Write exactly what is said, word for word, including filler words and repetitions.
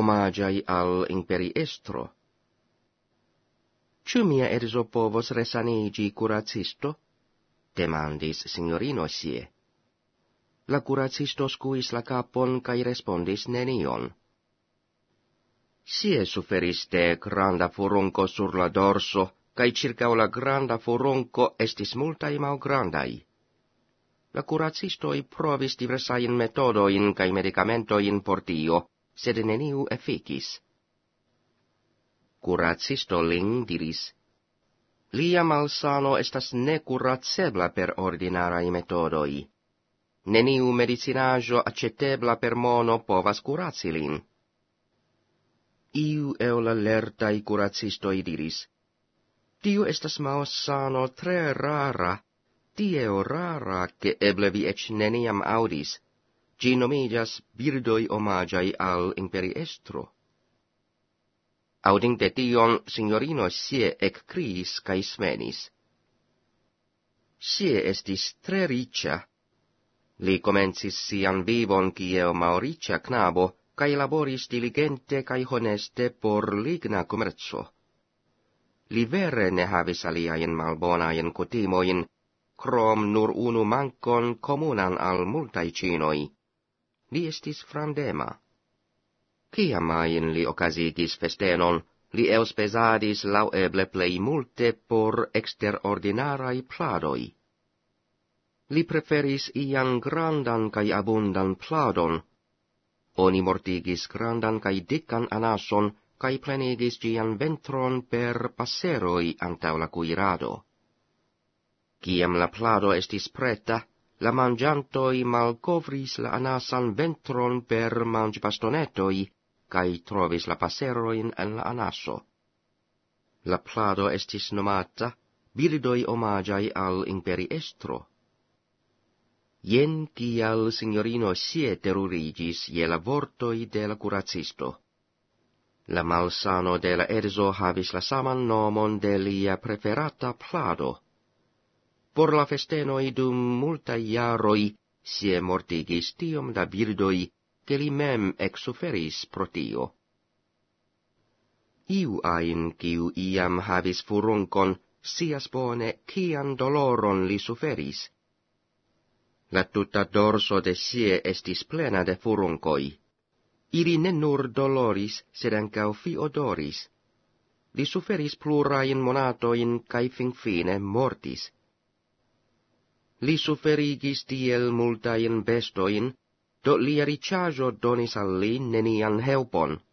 omagiai al imperi estro. Ciu mia edzo povos resanigi curacisto? Demandis signorino sie. La curacisto scuis la capon cae respondis nenion. Sie suferis de granda furunco sur la dorso, cae circa la granda furunco estis multai malgrandai. La curacistoi provis diversain metodoin cae medicamentoin por tio, sed neniu efficis. Curacisto Ling diris, lia malsano estas necuracebla per ordinarai metodoi. Neniu medicinajo accettebla per mono povas curaci lin. Iu el la lertai curacistoi diris, tio estas malsano tre rara, tieo rara che eble vi ec neniam audis, gi nomigas birdoi omagiai al imperi estro. Audinte tion, signorino sie ec criis cae svenis. Sie estis tre ricia. Li comencis sian vivon kiel malricia knabo, cae laboris diligente cae honeste por ligna commerzo. Li vere ne havis aliaen malbonaien cutimoin, crom nur unu mancon comunan al multai cinoi. Li estis frandema. Ciamain li ocasigis festenon, li elspesadis laueble plei multe por exterordinarai pladoi. Li preferis ian grandan cae abundan pladon. Oni mortigis grandan cae dican anason, cae plenigis gian ventron per passeroi antau la cuirado. Ciam la plado estis preta, la mangiantoi malcovris la anasan ventron per mangbastonetoi, cae trovis la passeroin en la anaso. La plado estis nomata birdoi omagiai al imperi estro. Jen kial signorino sie terurigis je la vortoi de la curacisto. La malsano de la edzo havis la saman nomon de lia preferata plado. Por la festenoi dum multai jaroi, sie mortigis tiom da birdoi, che li mem exsuferis pro tio. Iu ain, kiu iam havis furuncon, sias bone cian doloron li suferis. La tuta dorso de sie estis plena de furuncoi. Ili ne nur doloris, sed ancau fiodoris. Li suferis plurain monatoin, cae fin fine mortis. Li suferigis tiel multain bestoin, do lia ricciajo donis al li nenian helpon.